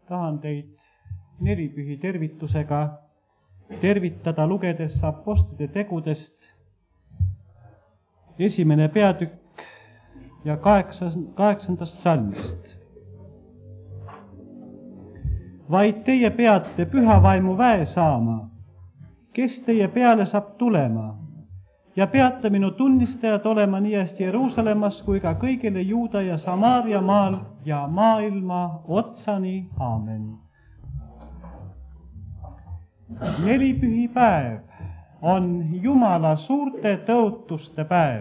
tahan teid nelipühi tervitusega tervitada, lugedes Apostlite tegudest 1. peatükk ja 8. salmist. Vaid teie peate püha vaimu väe saama, kes teie peale saab tulema, ja peate minu tunnistajad olema nii hästi Jeruusalemmas kui ka kõigile Juuda ja Samaaria maal ja maailma otsani. Aamen. Nelipühipäev on Jumala suurte tõotuste päev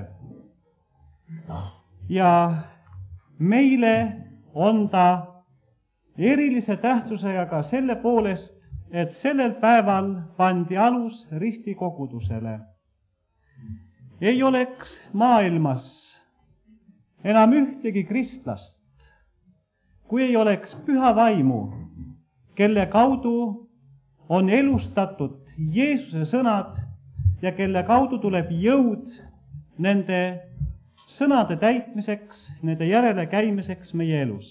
ja meile on ta erilise tähtsusega ka selle poolest, et sellel päeval pandi alus ristikogudusele. Ei oleks maailmas enam ühtegi kristlast, kui ei oleks püha vaimu, kelle kaudu on elustatud Jeesuse sõnad ja kelle kaudu tuleb jõud nende sõnade täitmiseks, nende järele käimiseks meie elus.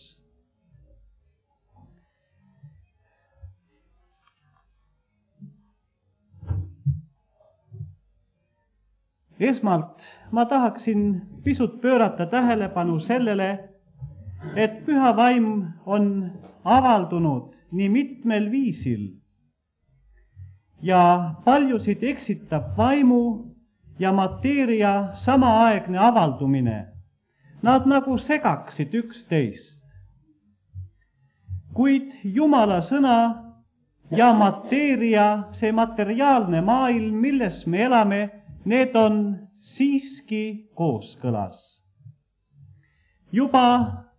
Esmalt ma tahaksin pisut pöörata tähelepanu sellele, et püha vaim on avaldunud nii mitmel viisil ja paljusid eksitab vaimu ja mateeria samaaegne avaldumine. Nad nagu segaksid üksteist. Kuid Jumala sõna ja mateeria, see materiaalne maailm, milles me elame, need on siiski kooskõlas. Juba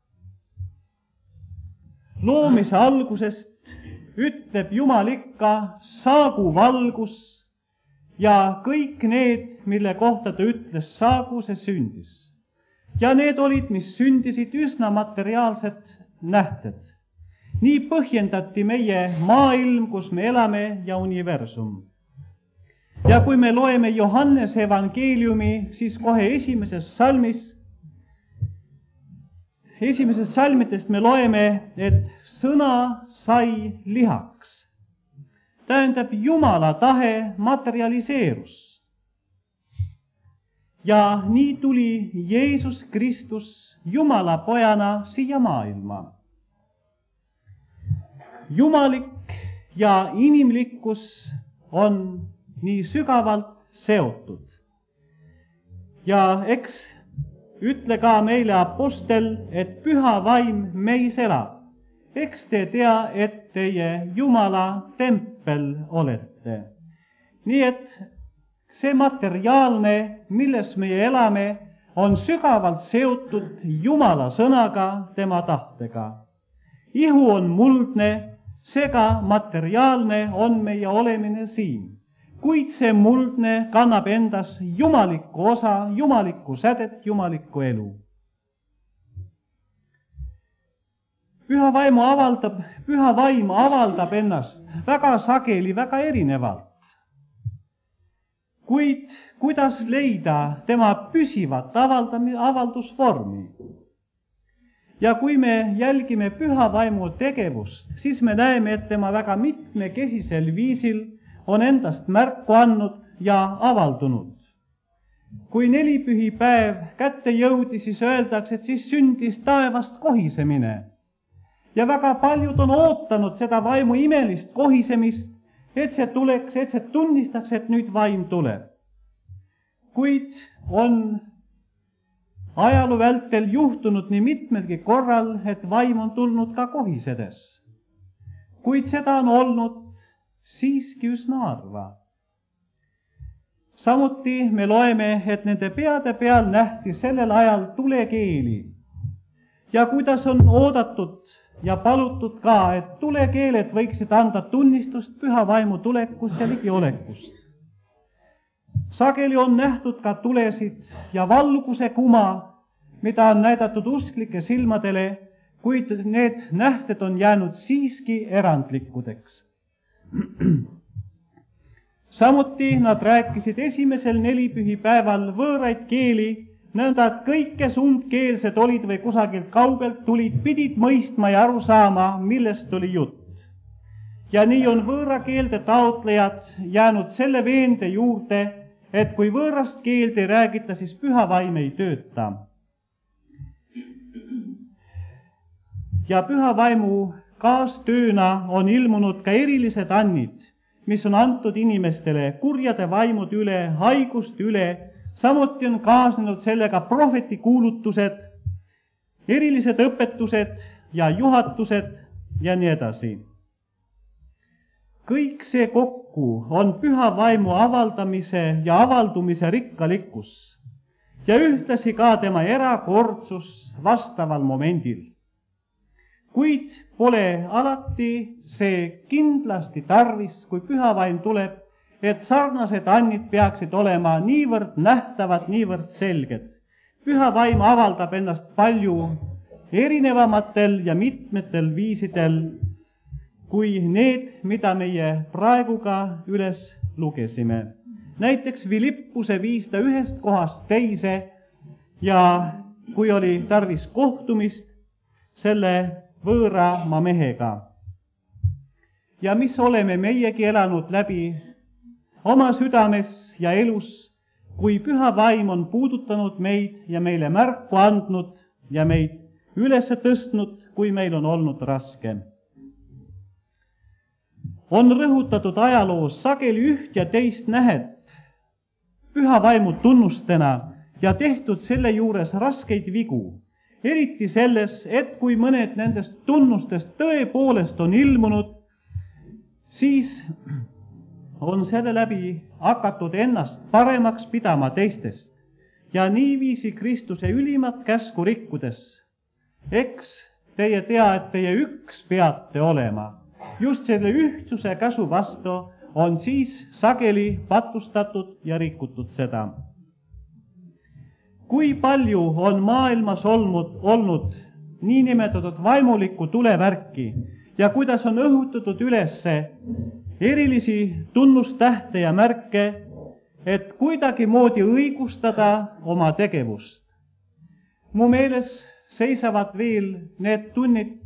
loomise algusest ütleb Jumal ikka, saagu valgus, ja kõik need, mille kohta ta ütles, saagu, see sündis. Ja need olid, mis sündisid, üsna materiaalsed nähted. Nii põhjendati meie maailm, kus me elame, ja universum. Ja kui me loeme Johannese evangeeliumi, siis kohe esimesest salmitest me loeme, et sõna sai lihaks. Tähendab, Jumala tahe materialiseerus. Ja nii tuli Jeesus Kristus Jumala pojana siia maailma. Jumalik ja inimlikkus on nii sügavalt seotud. Ja eks ütle ka meile apostel, et püha vaim meis elab. Eks te tea, et teie Jumala tempel olete. Nii et see materiaalne, milles meie elame, on sügavalt seotud Jumala sõnaga, tema tahtega. Ihu on muldne, seega materiaalne on meie olemine siin. Kuid see muldne kannab endas jumalikku osa, jumalikku sädet, jumalikku elu. Püha vaim avaldab ennast väga sageli, väga erinevalt. Kuid kuidas leida tema püsivat avaldusvormi? Ja kui me jälgime püha vaimu tegevust, siis me näeme, et tema väga mitmekesisel viisil on endast märku andnud ja avaldunud. Kui nelipühipäev kätte jõudi, siis öeldakse, et siis sündis taevast kohisemine. Ja väga paljud on ootanud seda vaimu imelist kohisemist, et see tuleks, et see tunnistaks, et nüüd vaim tuleb. Kuid on ajaloo vältel juhtunud nii mitmelgi korral, et vaim on tulnud ka kohisedes. Kuid seda on olnud siiski üsna harva. Samuti me loeme, et nende peade peal nähti sellel ajal tulekeeli. Ja kuidas on oodatud ja palutud ka, et tulekeeled võiksid anda tunnistust püha vaimu tulekust ja ligiolekust. Sageli on nähtud ka tulesid ja valguse kuma, mida on näidatud usklike silmadele, kuid need nähted on jäänud siiski erandlikudeks. Samuti nad rääkisid esimesel nelipühipäeval võõraid keeli, nõnda, et kõik, kes umbkeelsed olid või kusagilt kaugelt tulid, pidid mõistma ja aru saama, millest oli jutt. Ja nii on võõrakeelde taotlejad jäänud selle veende juurde, et kui võõrast keelt ei räägita, siis püha vaim ei tööta. Ja püha vaimu kaastööna on ilmunud ka erilised annid, mis on antud inimestele kurjade vaimude üle, haiguste üle, samuti on kaasnenud sellega prohvetikuulutused, erilised õpetused ja juhatused ja nii edasi. Kõik see kokku on püha vaimu avaldamise ja avaldumise rikkalikkus ja ühtlasi ka tema erakordsus vastaval momendil. Kuid pole alati see kindlasti tarvis, kui püha vaim tuleb, et sarnased annid peaksid olema niivõrd nähtavad, niivõrd selged. Püha vaim avaldab ennast palju erinevamatel ja mitmetel viisidel kui need, mida meie praegu ka üles lugesime. Näiteks Filippuse viis ta ühest kohast teise ja kui oli tarvis kohtumist selle võõramaa mehega. Ja mis oleme meiegi elanud läbi oma südames ja elus, kui püha vaim on puudutanud meid ja meile märku andnud ja meid üles tõstnud, kui meil on olnud raske. On rõhutatud ajaloos sageli üht ja teist nähet püha vaimu tunnustena ja tehtud selle juures raskeid vigu. Eriti selles, et kui mõned nendest tunnustest tõepoolest on ilmunud, siis on selle läbi hakatud ennast paremaks pidama teistest ja niiviisi Kristuse ülimat käsku rikkudes. Eks teie tea, et teie üks peate olema. Just selle ühtsuse käsu vastu on siis sageli patustatud ja rikutud seda. Kui palju on maailmas olnud niinimetatud vaimulikku tulevärki ja kuidas on õhutatud ülesse erilisi tunnustähte ja märke, et kuidagimoodi õigustada oma tegevust. Mu meeles seisavad veel need tunnid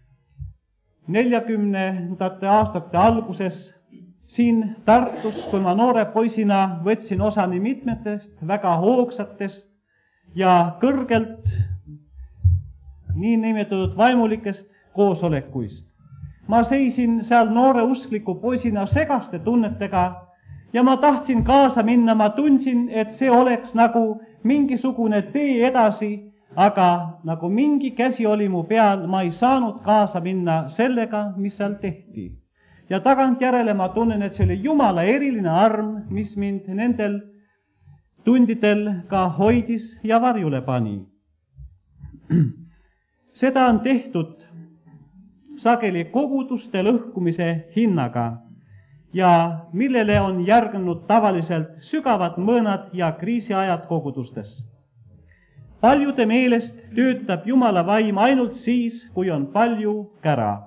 40. aastate alguses siin Tartus, kui ma noore poisina võtsin osa nii mitmetest väga hoogsatest ja kõrgelt niinimetatud vaimulikest koosolekuist. Ma seisin seal noore uskliku poisina segaste tunnetega ja ma tahtsin kaasa minna, ma tundsin, et see oleks nagu mingisugune tee edasi, aga nagu mingi käsi oli mu peal, ma ei saanud kaasa minna sellega, mis seal tehti. Ja tagantjärele ma tunnen, et see oli Jumala eriline arm, mis mind nendel tundidel ka hoidis ja varjule pani. Seda on tehtud sageli koguduste lõhkumise hinnaga ja millele on järgnenud tavaliselt sügavad mõõnad ja kriisiajad kogudustes. Paljude meelest töötab Jumala vaim ainult siis, kui on palju kära.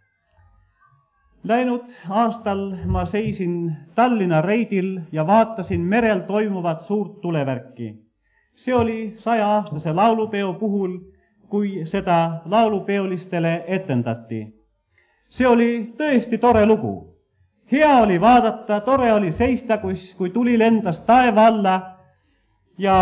Läinud aastal ma seisin Tallinna reidil ja vaatasin merel toimuvat suurt tulevärki. See oli 100-aastase laulupeo puhul, kui seda laulupeolistele etendati. See oli tõesti tore lugu. Hea oli vaadata, tore oli seista, kui tuli lendas taeva alla ja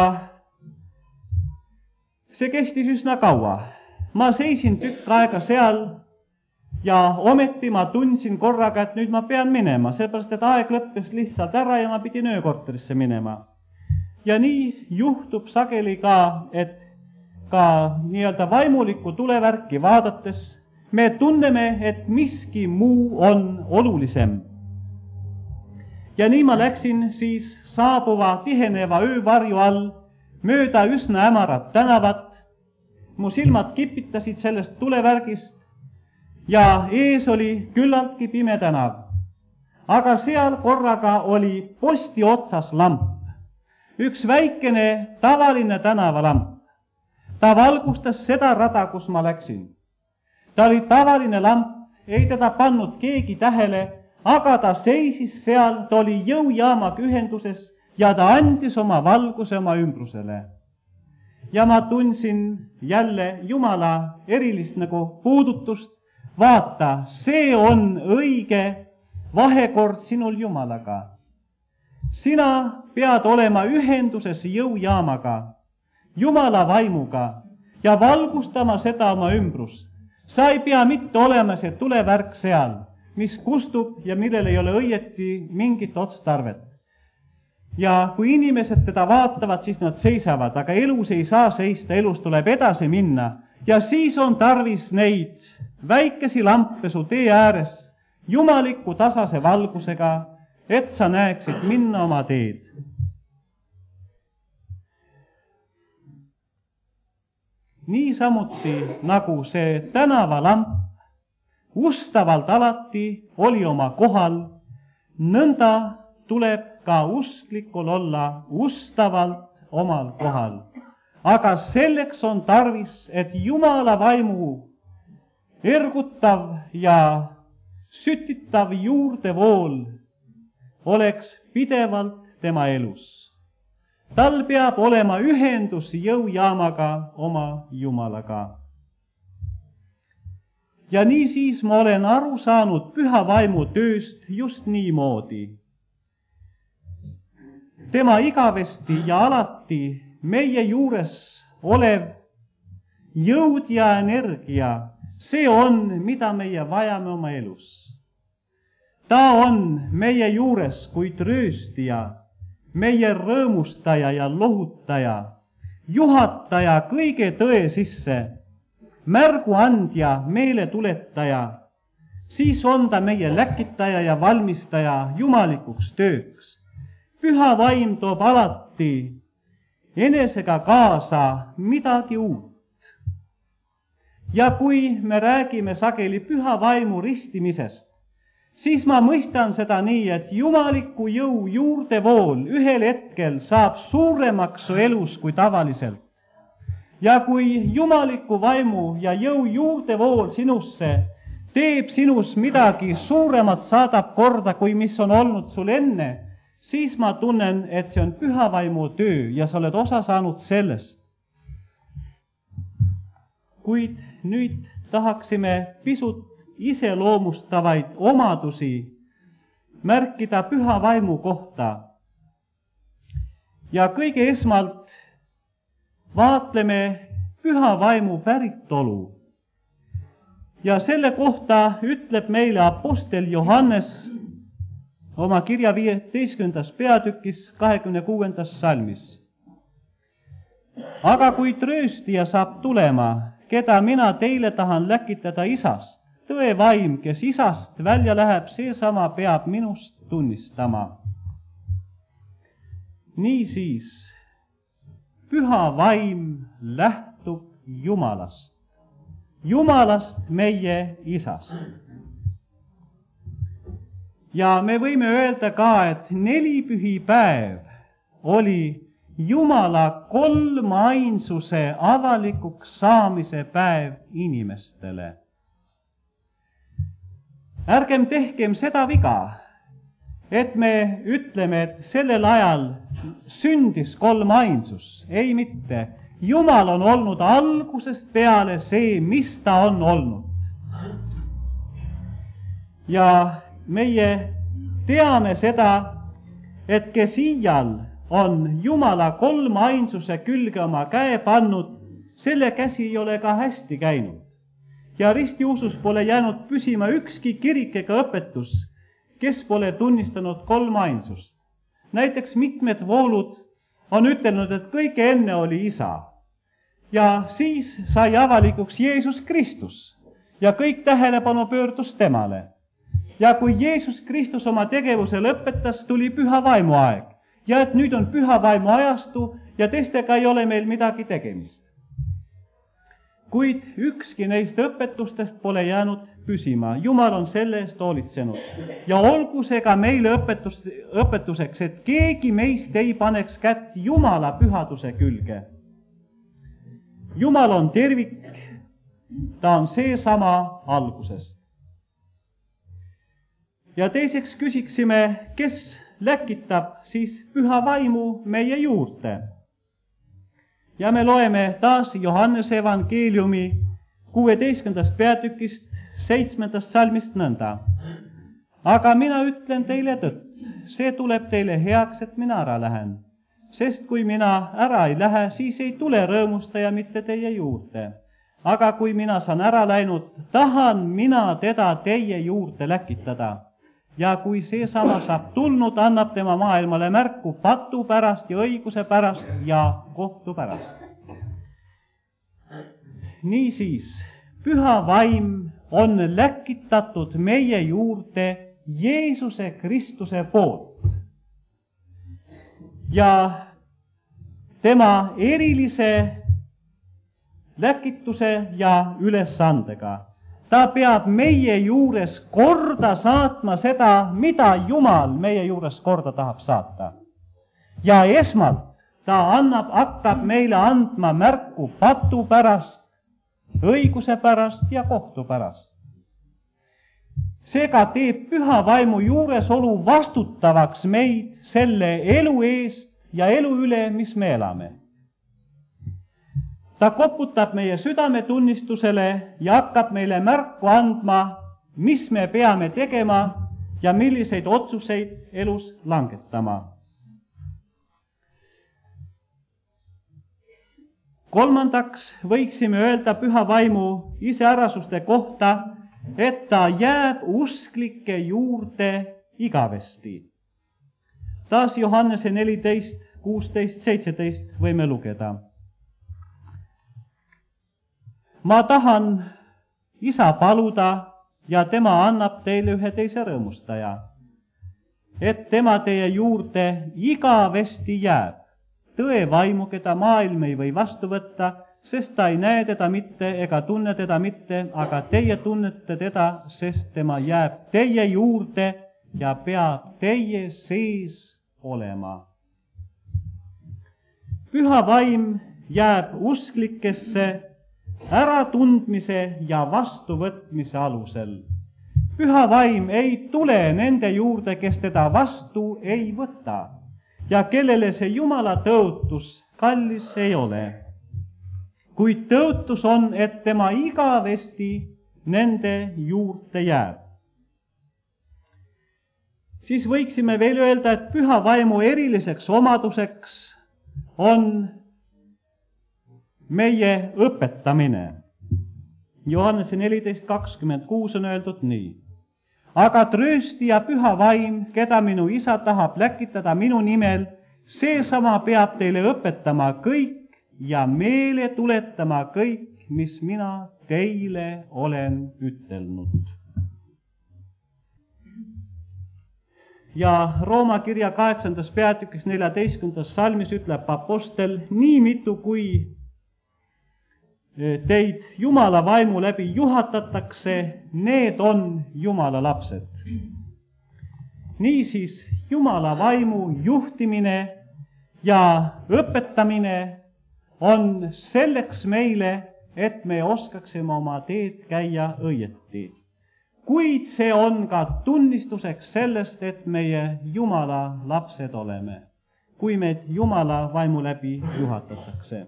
see kestis üsna kaua. Ma seisin tükk aega seal ja ometi ma tundsin korraga, et nüüd ma pean minema, seepärast et aeg lõppes lihtsalt ära ja ma pidin öökorterisse minema. Ja nii juhtub sageli ka, et ka nii-öelda vaimulikku tulevärki vaadates me tunneme, et miski muu on olulisem. Ja nii ma läksin siis saabuva tiheneva öövarju all mööda üsna hämarat tänavat. Mu silmad kipitasid sellest tulevärgist ja ees oli küllaltki pime tänav. Aga seal korraga oli posti otsas lamp. Üks väikene tavaline tänavalamp. Ta valgustas seda rada, kus ma läksin. Ta oli tavaline lamp, ei teda pannud keegi tähele, aga ta seisis seal, ta oli jõujaamaga ühenduses ja ta andis oma valguse oma ümbrusele. ja ma tundsin jälle Jumala erilist nagu puudutust. Vaata, see on õige vahekord sinul Jumalaga. Sina pead olema ühenduses jõujaamaga, Jumala vaimuga ja valgustama seda oma ümbrust. Sa ei pea mitte olema see tulevärk seal, mis kustub ja millel ei ole õieti mingit otstarvet. Ja kui inimesed teda vaatavad, siis nad seisavad, aga elus ei saa seista, elus tuleb edasi minna. Ja siis on tarvis neid väikesi lampe su tee ääres, jumaliku tasase valgusega, et sa näeksid minna oma teed. Niisamuti nagu see tänavalamp ustavalt alati oli oma kohal, nõnda tuleb ka usklikul olla ustavalt omal kohal. Aga selleks on tarvis, et Jumala vaimu ergutav ja sütitav juurdevool oleks pidevalt tema elus. Tal peab olema ühendus jõujaamaga oma Jumalaga. Ja niisiis ma olen aru saanud püha vaimu tööst just niimoodi. Tema igavesti ja alati meie juures olev jõud ja energia, see on, mida meie vajame oma elus. Ta on meie juures kui trööstija, meie rõõmustaja ja lohutaja, juhataja kõige tõe sisse, märguandja, meeletuletaja, siis on ta meie läkitaja ja valmistaja jumalikuks tööks. Püha vaim toob alati enesega kaasa midagi uut. Ja kui me räägime sageli püha vaimu ristimisest, siis ma mõistan seda nii, et jumaliku jõu juurdevool ühel hetkel saab suuremaks su elus kui tavaliselt. Ja kui jumaliku vaimu ja jõu juurdevool sinusse teeb sinus midagi suuremat, saadab korda, kui mis on olnud sul enne, siis ma tunnen, et see on püha vaimu töö ja sa oled osa saanud sellest. Kuid nüüd tahaksime pisut iseloomustavaid omadusi märkida püha vaimu kohta. Ja kõige esmalt vaatleme püha vaimu päritolu. Ja selle kohta ütleb meile apostel Johannes oma kirja 15. peatükis 26. salmis. Aga kui trööstija saab tulema, keda mina teile tahan läkitada isast, tõe vaim, kes isast välja läheb, seesama peab minust tunnistama. Niisiis, püha vaim lähtub Jumalast, Jumalast meie isast. Ja me võime öelda ka, et nelipühipäev oli Jumala kolmainsuse avalikuks saamise päev inimestele. Ärgem tehkem seda viga, et me ütleme, et sellel ajal sündis kolmainsus. Ei mitte. Jumal on olnud algusest peale see, mis ta on olnud. Ja meie teame seda, et kes iial on Jumala kolmainsuse külge oma käe pannud, selle käsi ei ole ka hästi käinud. Ja ristiusus pole jäänud püsima ükski kirik ega õpetus, kes pole tunnistanud kolmainsust. Näiteks mitmed voolud on ütelnud, et kõige enne oli isa. Ja siis sai avalikuks Jeesus Kristus ja kõik tähelepanu pöördus temale. Ja kui Jeesus Kristus oma tegevuse lõpetas, tuli püha vaimu aeg. Ja et nüüd on püha vaimu ajastu ja teistega ei ole meil midagi tegemist. Kuid ükski neist õpetustest pole jäänud püsima. Jumal on selle eest hoolitsenud. Ja olgu see ka meile õpetuseks, et keegi meist ei paneks kätt Jumala pühaduse külge. Jumal on tervik, ta on seesama algusest. Ja teiseks küsiksime, kes läkitab siis püha vaimu meie juurde. Ja me loeme taas Johannese evangeeliumi 16. peatükist 7. salmist nõnda. Aga mina ütlen teile tõtt, see tuleb teile heaks, et mina ära lähen. Sest kui mina ära ei lähe, siis ei tule rõõmustaja mitte teie juurde. Aga kui mina saan ära läinud, tahan mina teda teie juurde läkitada. Ja kui seesama saab tulnud, annab tema maailmale märku patu pärast ja õiguse pärast ja kohtu pärast. Niisiis, püha vaim on läkitatud meie juurde Jeesuse Kristuse poolt. Ja tema erilise läkituse ja ülesandega. Ta peab meie juures korda saatma seda, mida Jumal meie juures korda tahab saata. Ja esmalt ta hakkab meile andma märku patu pärast, õiguse pärast ja kohtu pärast. Seega teeb püha vaimu juuresolu vastutavaks meid selle elu eest ja elu üle, mis me elame. Ta koputab meie südametunnistusele ja hakkab meile märku andma, mis me peame tegema ja milliseid otsuseid elus langetama. Kolmandaks võiksime öelda püha vaimu iseärasuste kohta, et ta jääb usklike juurde igavesti. Taas Johannese 14, 16, 17 võime lugeda. Ma tahan isa paluda ja tema annab teile ühe teise rõõmustaja, et tema teie juurde igavesti jääb, tõe vaimu, keda maailm ei või vastu võtta, sest ta ei näe teda mitte ega tunne teda mitte, aga teie tunnete teda, sest tema jääb teie juurde ja peab teie sees olema. Püha vaim jääb usklikesse äratundmise ja vastuvõtmise alusel. Püha vaim ei tule nende juurde, kes teda vastu ei võta ja kellele see Jumala tõotus kallis ei ole. Kuid tõotus on, et tema igavesti nende juurde jääb. Siis võiksime veel öelda, et püha vaimu eriliseks omaduseks on meie õpetamine. Johannese 14:26 on öeldud nii. Aga trööstija püha vaim, keda minu isa tahab läkitada minu nimel, seesama peab teile õpetama kõik ja meele tuletama kõik, mis mina teile olen ütelnud. Ja Rooma kirja 8. peatükis 14. salmis ütleb apostel, nii mitu kui teid Jumala vaimu läbi juhatatakse, need on Jumala lapsed. Niisiis, Jumala vaimu juhtimine ja õpetamine on selleks meile, et me oskaksime oma teed käia õieti. Kuid see on ka tunnistuseks sellest, et meie Jumala lapsed oleme, kui meid Jumala vaimu läbi juhatatakse.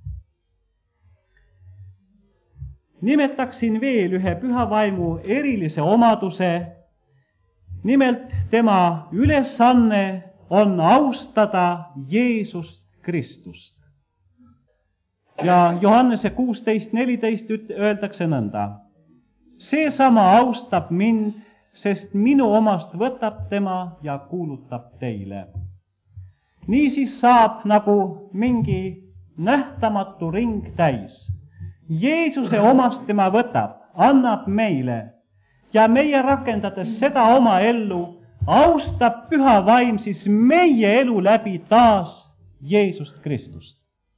Nimetaksin veel ühe püha vaimu erilise omaduse. Nimelt tema ülesanne on austada Jeesust Kristust. Ja Johannese 16:14 öeldakse nõnda. Seesama austab mind, sest minu omast võtab tema ja kuulutab teile. Niisiis saab nagu mingi nähtamatu ring täis. Jeesuse omast tema võtab, annab meile ja meie rakendades seda oma ellu, austab püha vaim siis meie elu läbi taas Jeesust Kristust.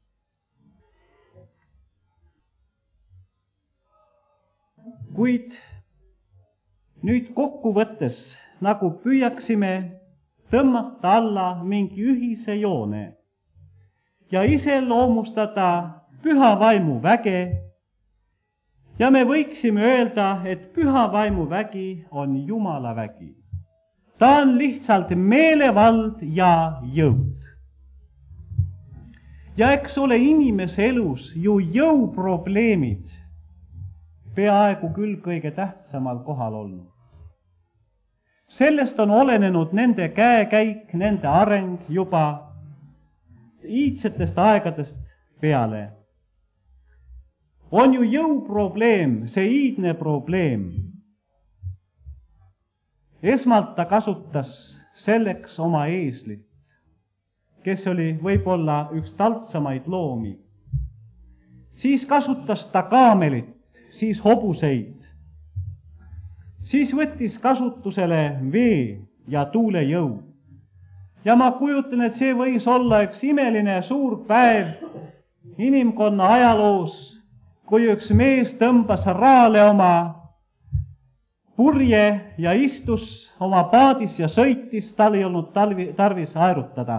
Kuid nüüd kokkuvõttes, nagu püüaksime tõmmata alla mingi ühise joone ja iseloomustada püha vaimu väge, ja me võiksime öelda, et püha vaimu vägi on Jumala vägi. Ta on lihtsalt meelevald ja jõud. Ja eks ole inimese elus ju jõuprobleemid peaaegu küll kõige tähtsamal kohal olnud. Sellest on olenenud nende käekäik, nende areng juba iidsetest aegadest peale. On ju jõuprobleem, see iidne probleem. Esmalt ta kasutas selleks oma eeslit, kes oli võib-olla üks taltsamaid loomi. Siis kasutas ta kaamelit, siis hobuseid. Siis võttis kasutusele vee ja tuulejõu. Ja ma kujutan, et see võis olla üks imeline suur päev inimkonna ajaloos, kui üks mees tõmbas raale oma purje ja istus oma paadis ja sõitis, tal ei olnud tarvis aerutada.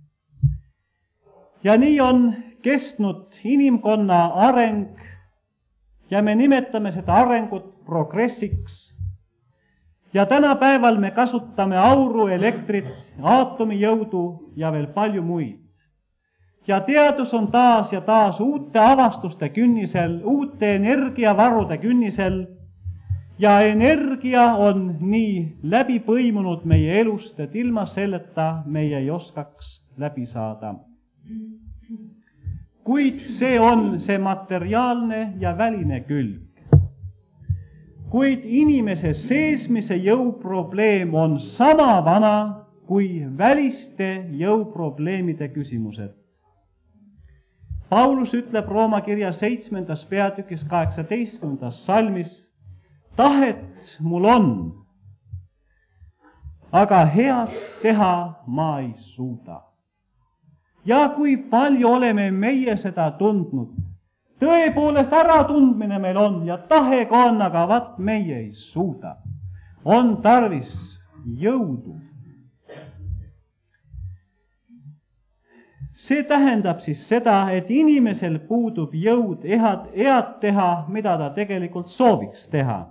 Ja nii on kestnud inimkonna areng ja me nimetame seda arengut progressiks. Ja tänapäeval me kasutame auru, elektrit, aatomijõudu ja veel palju muid. Ja teadus on taas ja taas uute avastuste künnisel, uute energiavarude künnisel ja energia on nii läbi põimunud meie elust, et ilma selleta meie ei oskaks läbi saada. Kuid see on see materiaalne ja väline külg. Kuid inimese seesmise jõuprobleem on sama vana kui väliste jõuprobleemide küsimused. Paulus ütleb Rooma kirja 7. peatükis 18. salmis, tahet mul on, aga head teha ma ei suuda. Ja kui palju oleme meie seda tundnud, tõepoolest äratundmine meil on ja tahega on, aga vat meie ei suuda. On tarvis jõudu. See tähendab siis seda, et inimesel puudub jõud head teha, mida ta tegelikult sooviks teha.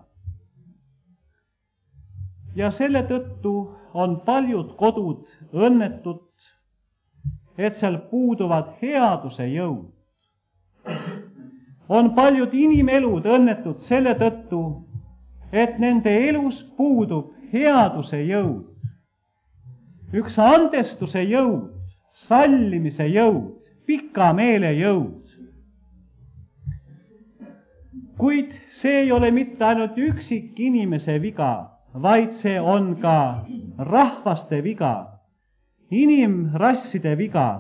Ja selle tõttu on paljud kodud õnnetud, et seal puuduvad headuse jõud. On paljud inimelud õnnetud selle tõttu, et nende elus puudub headuse jõud. Üks andestuse jõud, sallimise jõud, pika meele jõud. Kuid see ei ole mitte ainult üksik inimese viga, vaid see on ka rahvaste viga, inimrasside viga.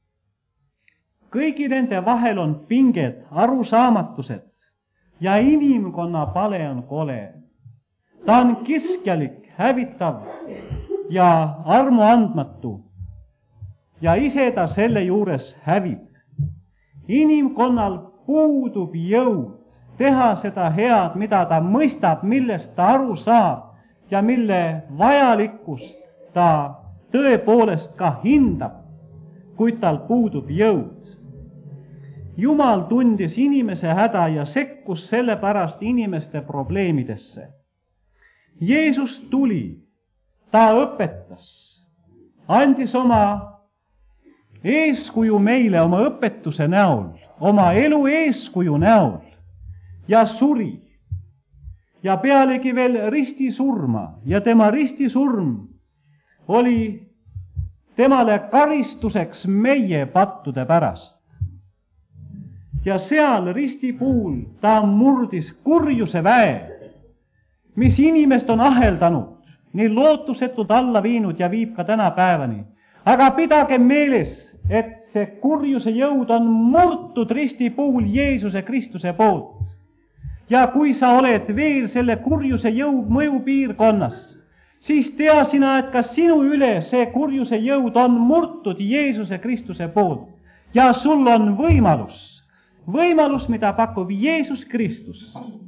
Kõigi nende vahel on pinged, arusaamatused ja inimkonna pale on kole. Ta on kiskjalik, hävitav ja armuandmatu ja ise ta selle juures hävib. Inimkonnal puudub jõud teha seda head, mida ta mõistab, millest ta aru saab ja mille vajalikkust ta tõepoolest ka hindab, kuid tal puudub jõud. Jumal tundis inimese häda ja sekkus sellepärast inimeste probleemidesse. Jeesus tuli, ta õpetas, andis oma eeskuju meile oma õpetuse näol, oma elu eeskuju näol ja suri. Ja pealegi veel ristisurma ja tema ristisurm oli temale karistuseks meie pattude pärast. Ja seal ristipuul ta murdis kurjuse väe, mis inimest on aheldanud, nii lootusetult alla viinud ja viib ka tänapäevani. Aga pidage meeles, et see kurjuse jõud on murtud ristipuul Jeesuse Kristuse poolt. Ja kui sa oled veel selle kurjuse jõud mõjupiirkonnas, siis tea sina, et ka sinu üle see kurjuse jõud on murtud Jeesuse Kristuse poolt. Ja sul on võimalus, mida pakub Jeesus Kristus.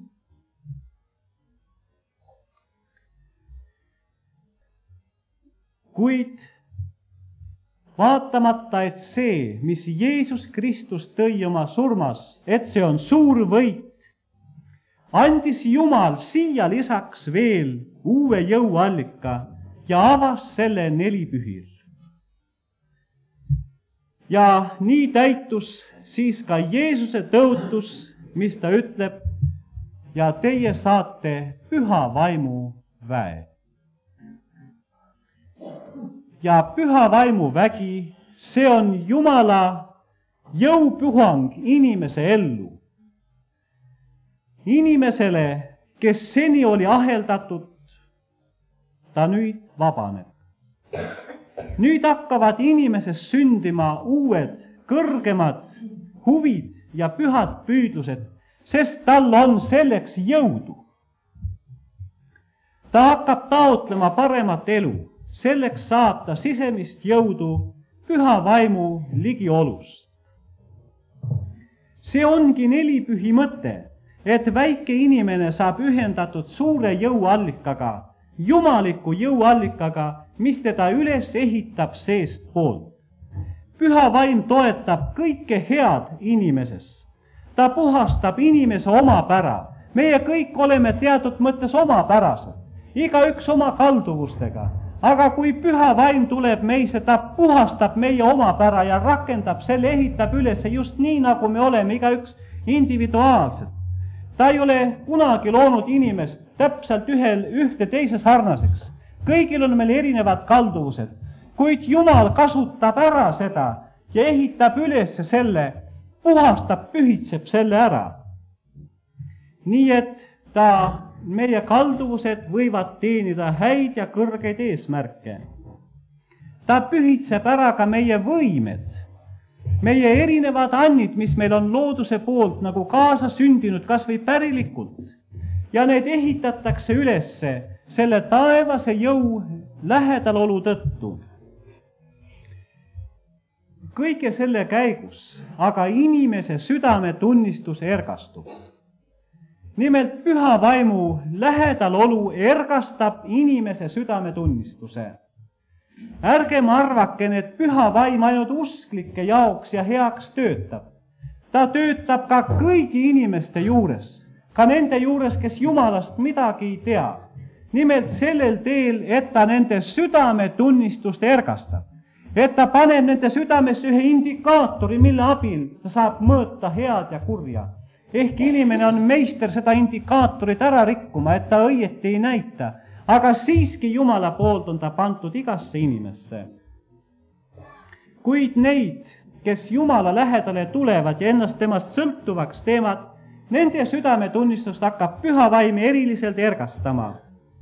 Kuid vaatamata, et see, mis Jeesus Kristus tõi oma surmas, et see on suur võit, andis Jumal siia lisaks veel uue jõuallika ja avas selle nelipühil. Ja nii täitus siis ka Jeesuse tõotus, mis ta ütleb, ja teie saate püha vaimu väe. Ja püha vaimu vägi, see on Jumala jõupuhang inimese ellu. Inimesele, kes seni oli aheldatud, ta nüüd vabaneb. Nüüd hakkavad inimeses sündima uued, kõrgemad huvid ja pühad püüdlused, sest tal on selleks jõudu. Ta hakkab taotlema paremat elu, selleks saab ta sisemist jõudu püha vaimu ligiolust. See ongi nelipühi mõte, et väike inimene saab ühendatud suure jõuallikaga, jumaliku jõuallikaga, mis teda üles ehitab seestpoolt. Püha vaim toetab kõike head inimeses. Ta puhastab inimese omapära. Meie kõik oleme teatud mõttes omapärased, igaüks oma kalduvustega. Aga kui püha vaim tuleb meisse, ta puhastab meie omapära ja rakendab selle, ehitab üles just nii, nagu me oleme igaüks individuaalselt. Ta ei ole kunagi loonud inimest täpselt ühte teise sarnaseks. Kõigil on meil erinevad kalduvused, kuid Jumal kasutab ära seda ja ehitab üles selle, puhastab, pühitseb selle ära. Nii et meie kalduvused võivad teenida häid ja kõrgeid eesmärke. Ta pühitseb ära ka meie võimed, meie erinevad annid, mis meil on looduse poolt nagu kaasa sündinud, kas või pärilikult. Ja need ehitatakse ülesse selle taevase jõu lähedalolu tõttu. Kõige selle käigus aga inimese südametunnistus ergastub. Nimelt püha vaimu lähedalolu ergastab inimese südametunnistuse. Ärgem arvaken, et püha vaim ainult usklike jaoks ja heaks töötab. Ta töötab ka kõigi inimeste juures, ka nende juures, kes Jumalast midagi ei tea. Nimelt sellel teel, et ta nende südametunnistust ergastab. Et ta paneb nende südamesse ühe indikaatori, mille abil ta saab mõõta head ja kurja. Ehk inimene on meister seda indikaatorit ära rikkuma, et ta õieti ei näita. Aga siiski Jumala poolt on ta pandud igasse inimesse. Kuid neid, kes Jumala lähedale tulevad ja ennast temast sõltuvaks teevad, nende südametunnistust hakkab püha vaim eriliselt ergastama.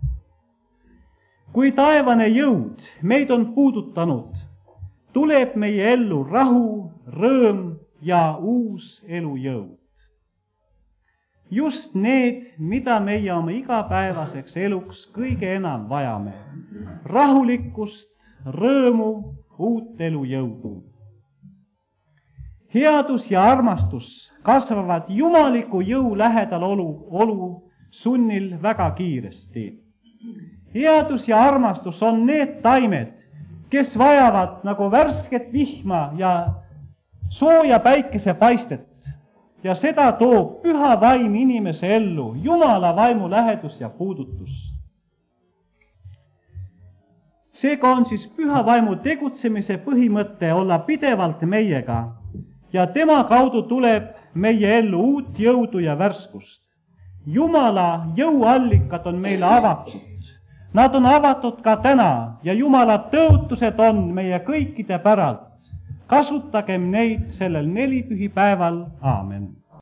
Kui taevane jõud meid on puudutanud, tuleb meie ellu rahu, rõõm ja uus elujõud. Just need, mida meie oma igapäevaseks eluks kõige enam vajame. Rahulikkust, rõõmu, uut elujõudu. Headus ja armastus kasvavad jumaliku jõu lähedalolu sunnil väga kiiresti. Headus ja armastus on need taimed, kes vajavad nagu värsket vihma ja sooja päikesepaistet. Ja seda toob püha vaim inimese ellu, Jumala vaimu lähedus ja puudutus. Seega on siis püha vaimu tegutsemise põhimõte olla pidevalt meiega ja tema kaudu tuleb meie ellu uut jõudu ja värskust. Jumala jõuallikad on meile avatud. Nad on avatud ka täna ja Jumala tõotused on meie kõikide päralt. Kasutagem neid sellel nelipühipäeval. Aamen.